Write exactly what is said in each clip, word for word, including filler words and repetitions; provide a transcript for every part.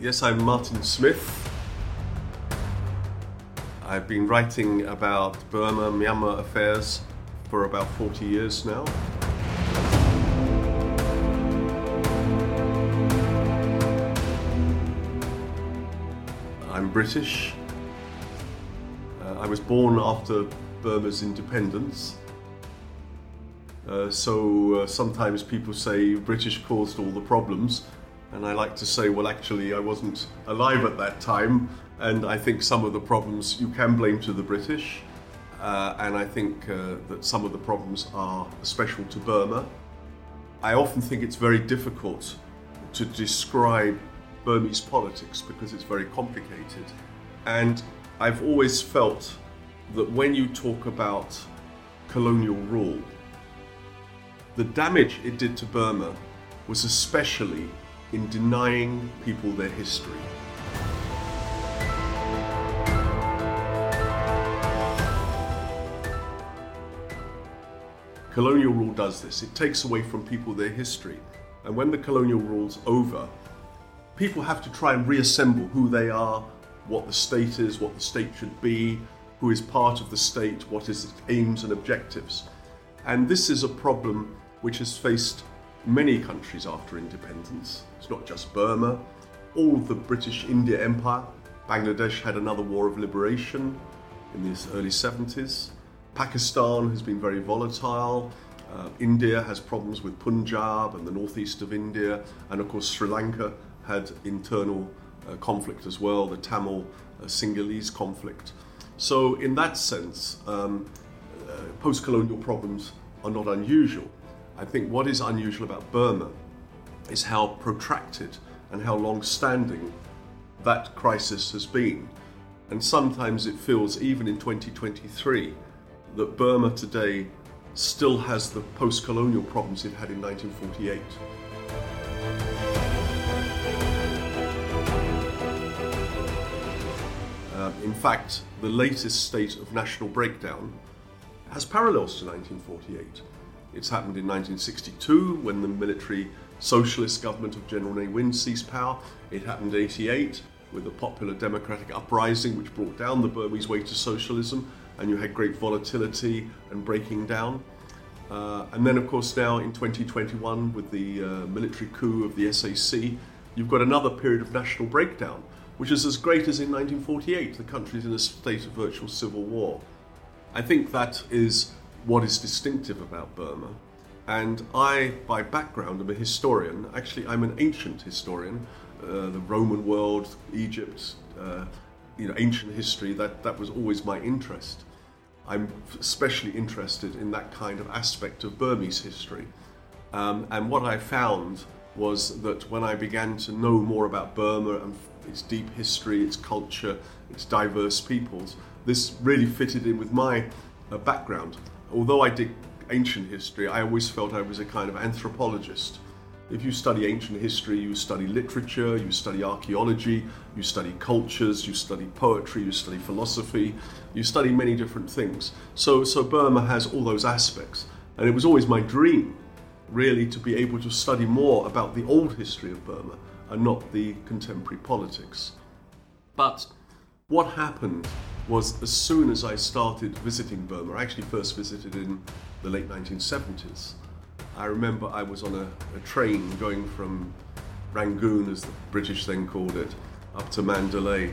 Yes, I'm Martin Smith. I've been writing about Burma, Myanmar affairs for about forty years now. I'm British. Uh, I was born after Burma's independence. Uh, so uh, sometimes people say British caused all the problems, and I like to say, well, actually, I wasn't alive at that time, and I think some of the problems you can blame to the British, uh, and I think uh, that some of the problems are special to Burma. I often think it's very difficult to describe Burmese politics because it's very complicated, and I've always felt that when you talk about colonial rule, the damage it did to Burma was especially in denying people their history. Colonial rule does this. It takes away from people their history. And when the colonial rule's over, people have to try and reassemble who they are, what the state is, what the state should be, who is part of the state, what is its aims and objectives. And this is a problem which has faced many countries after independence. It's not just Burma. All of the British India Empire. Bangladesh had another war of liberation in the early seventies. Pakistan has been very volatile. Uh, India has problems with Punjab and the northeast of India. And of course, Sri Lanka had internal uh, conflict as well, the Tamil uh, Sinhalese conflict. So in that sense, um, uh, post-colonial problems are not unusual. I think what is unusual about Burma is how protracted and how long-standing that crisis has been. And sometimes it feels, even in twenty twenty-three, that Burma today still has the post-colonial problems it had in nineteen forty-eight. Uh, in fact, the latest state of national breakdown has parallels to nineteen forty-eight. It's happened in nineteen sixty-two when the military socialist government of General Ne Win seized power. It happened in eighty-eight with the popular democratic uprising which brought down the Burmese way to socialism, and you had great volatility and breaking down. Uh, and then of course now in twenty twenty-one with the uh, military coup of the S A C, you've got another period of national breakdown, which is as great as in nineteen forty-eight. The country's in a state of virtual civil war. I think that is what is distinctive about Burma. And I, by background, am a historian. Actually, I'm an ancient historian. Uh, the Roman world, Egypt, uh, you know, ancient history, that, that was always my interest. I'm especially interested in that kind of aspect of Burmese history. Um, and what I found was that when I began to know more about Burma and its deep history, its culture, its diverse peoples, this really fitted in with my uh, background. Although I did ancient history, I always felt I was a kind of anthropologist. If you study ancient history, you study literature, you study archaeology, you study cultures, you study poetry, you study philosophy, you study many different things. So, so Burma has all those aspects. And it was always my dream, really, to be able to study more about the old history of Burma and not the contemporary politics. But what happened was, as soon as I started visiting Burma, I actually first visited in the late nineteen seventies. I remember I was on a, a train going from Rangoon, as the British then called it, up to Mandalay.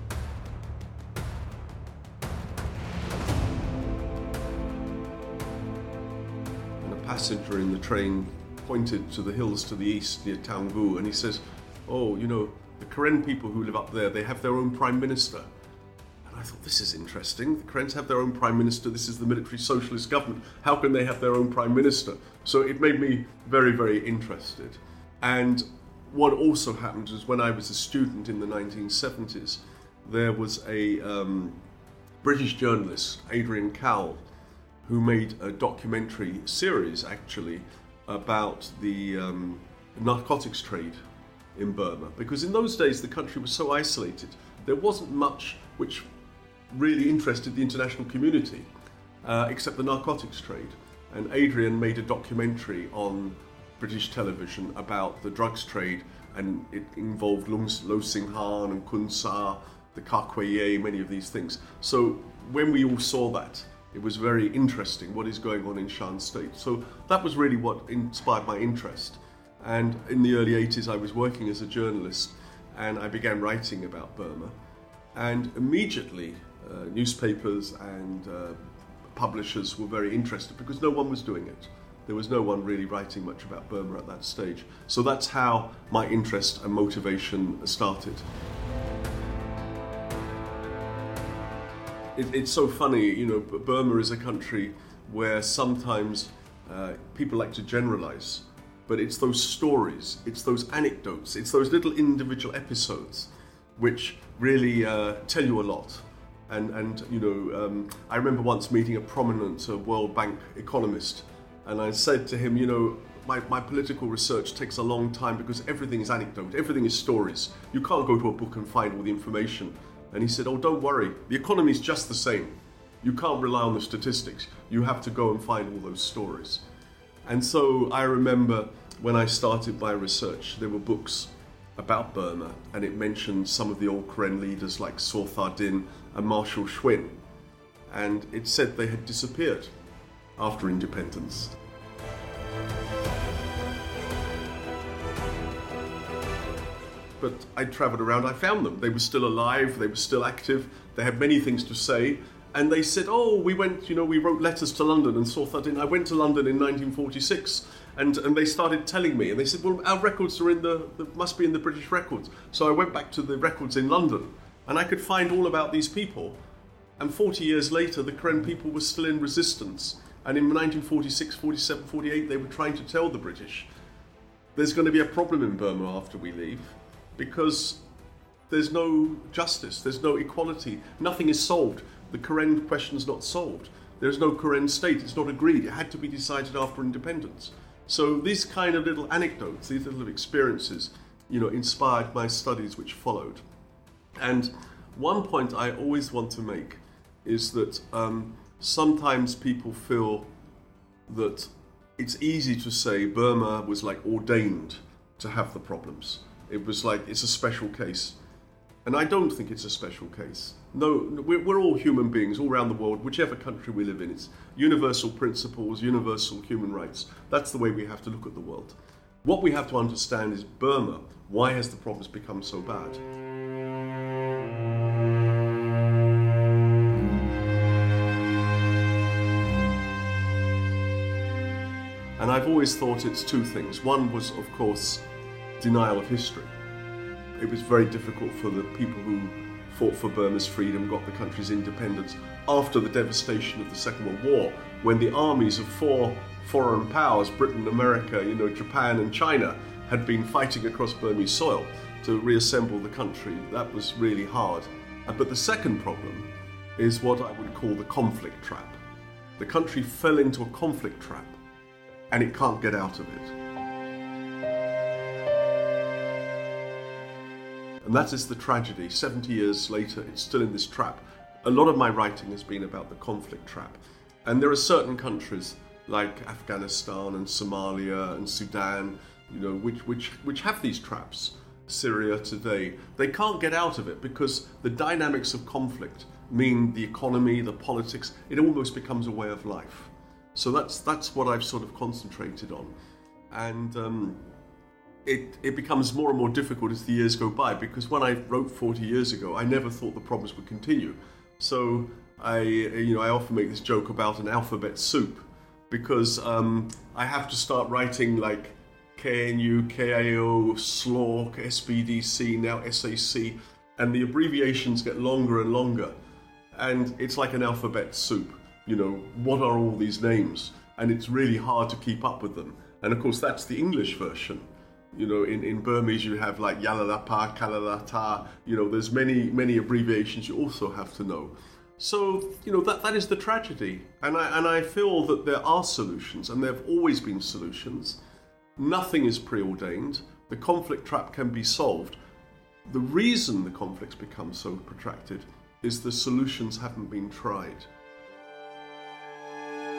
And a passenger in the train pointed to the hills to the east near Taungoo, and he says, "Oh, you know, the Karen people who live up there, they have their own prime minister." I thought, this is interesting. The Karens have their own prime minister. This is the military socialist government. How can they have their own prime minister? So it made me very, very interested. And what also happened is, when I was a student in the nineteen seventies, there was a um, British journalist, Adrian Cowell, who made a documentary series, actually, about the um, narcotics trade in Burma. Because in those days, the country was so isolated. There wasn't much which really interested the international community, uh, except the narcotics trade. And Adrian made a documentary on British television about the drugs trade and it involved Lo Singhan and Kun Sa, the Kakwe, many of these things. So when we all saw that, it was very interesting what is going on in Shan State. So that was really what inspired my interest. And in the early eighties, I was working as a journalist, and I began writing about Burma. And immediately, uh, newspapers and uh, publishers were very interested because no one was doing it. There was no one really writing much about Burma at that stage. So that's how my interest and motivation started. It, it's so funny, you know, Burma is a country where sometimes uh, people like to generalize, but it's those stories, it's those anecdotes, it's those little individual episodes which really uh, tell you a lot. And, and you know, um, I remember once meeting a prominent uh, World Bank economist, and I said to him, you know, my, my political research takes a long time because everything is anecdote, everything is stories. You can't go to a book and find all the information. And he said, oh, don't worry, the economy is just the same. You can't rely on the statistics. You have to go and find all those stories. And so I remember when I started my research, there were books about Burma, and it mentioned some of the old Karen leaders like Saw Tha Din and Marshall Schwinn. And it said they had disappeared after independence. But I travelled around, I found them. They were still alive, they were still active, they had many things to say. And they said, oh, we went, you know, we wrote letters to London and saw that in, I went to London in nineteen forty-six. And, and they started telling me, and they said, well, our records are in the, the, must be in the British records. So I went back to the records in London, and I could find all about these people. And forty years later, the Karen people were still in resistance. And in nineteen forty-six, forty-seven, forty-eight, they were trying to tell the British, there's going to be a problem in Burma after we leave, because there's no justice, there's no equality, nothing is solved. The Karen question's not solved. There's no Karen state, it's not agreed. It had to be decided after independence. So these kind of little anecdotes, these little experiences, you know, inspired my studies which followed. And one point I always want to make is that um, sometimes people feel that it's easy to say Burma was like ordained to have the problems. It was like, it's a special case. And I don't think it's a special case. No, we're, we're all human beings all around the world, whichever country we live in. It's universal principles, universal human rights. That's the way we have to look at the world. What we have to understand is Burma. Why has the problems become so bad? And I've always thought it's two things. One was, of course, denial of history. It was very difficult for the people who fought for Burma's freedom, got the country's independence after the devastation of the Second World War, when the armies of four foreign powers, Britain, America, you know, Japan and China, had been fighting across Burmese soil to reassemble the country. That was really hard. But the second problem is what I would call the conflict trap. The country fell into a conflict trap, and it can't get out of it. And that is the tragedy. seventy years later, it's still in this trap. A lot of my writing has been about the conflict trap. And there are certain countries like Afghanistan and Somalia and Sudan, you know, which, which, which have these traps. Syria today, they can't get out of it because the dynamics of conflict mean the economy, the politics, it almost becomes a way of life. So that's, that's what I've sort of concentrated on. And um, It, it becomes more and more difficult as the years go by, because when I wrote forty years ago, I never thought the problems would continue. So I, you know, I often make this joke about an alphabet soup, because um, I have to start writing like K N U, K I O, S L O R C, S B D C, now S A C, and the abbreviations get longer and longer. And it's like an alphabet soup, you know, what are all these names? And it's really hard to keep up with them. And of course, that's the English version. You know, in, in Burmese you have like Yalalapa, Kalalata, you know, there's many, many abbreviations you also have to know. So, you know, that, that is the tragedy. And I, and I feel that there are solutions, and there have always been solutions. Nothing is preordained. The conflict trap can be solved. The reason the conflicts become so protracted is the solutions haven't been tried.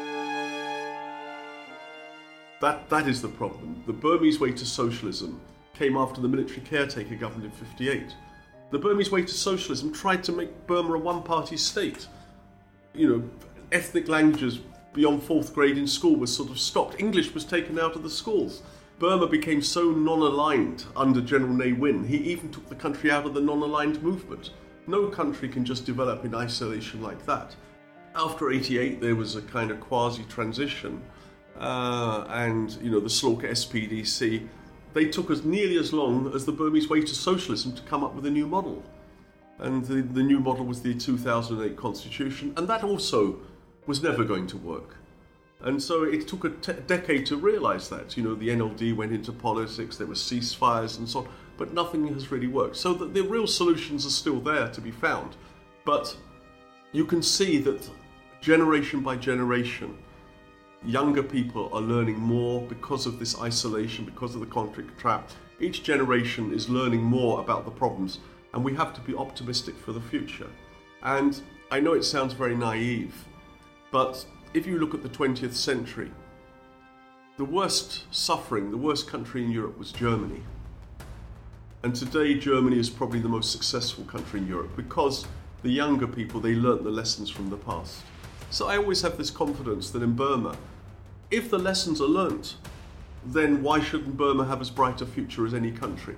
That, that is the problem. The Burmese way to socialism came after the military caretaker government in fifty-eight. The Burmese Way to Socialism tried to make Burma a one-party state. You know, ethnic languages beyond fourth grade in school was sort of stopped. English was taken out of the schools. Burma became so non-aligned under General Ne Win, he even took the country out of the non-aligned movement. No country can just develop in isolation like that. After eighty-eight, there was a kind of quasi-transition, uh, and you know the Slaughter S P D C. They took as nearly as long as the Burmese Way to Socialism to come up with a new model, and the, the new model was the two thousand eight Constitution, and that also was never going to work. And so it took a te- decade to realise that. You know, the N L D went into politics, there were ceasefires and so on, but nothing has really worked. So the, the real solutions are still there to be found. But you can see that generation by generation, younger people are learning more because of this isolation, because of the conflict trap. Each generation is learning more about the problems, and we have to be optimistic for the future. And I know it sounds very naive, but if you look at the twentieth century, the worst suffering, the worst country in Europe was Germany. And today Germany is probably the most successful country in Europe because the younger people, they learnt the lessons from the past. So I always have this confidence that in Burma, if the lessons are learnt, then why shouldn't Burma have as bright a future as any country?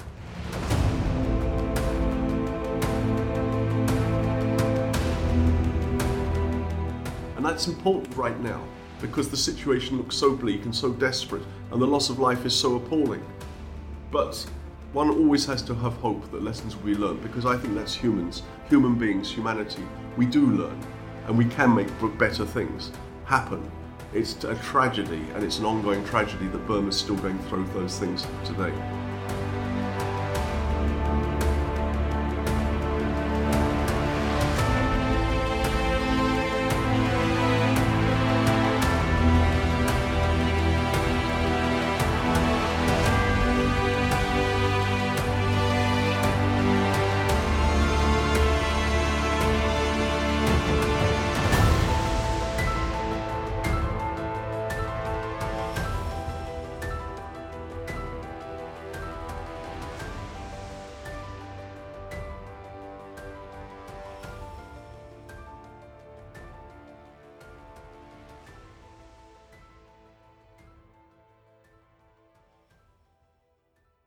And that's important right now because the situation looks so bleak and so desperate and the loss of life is so appalling. But one always has to have hope that lessons will be learned, because I think that's humans, human beings, humanity. We do learn and we can make better things happen. It's a tragedy, and it's an ongoing tragedy that Burma is still going through those things today.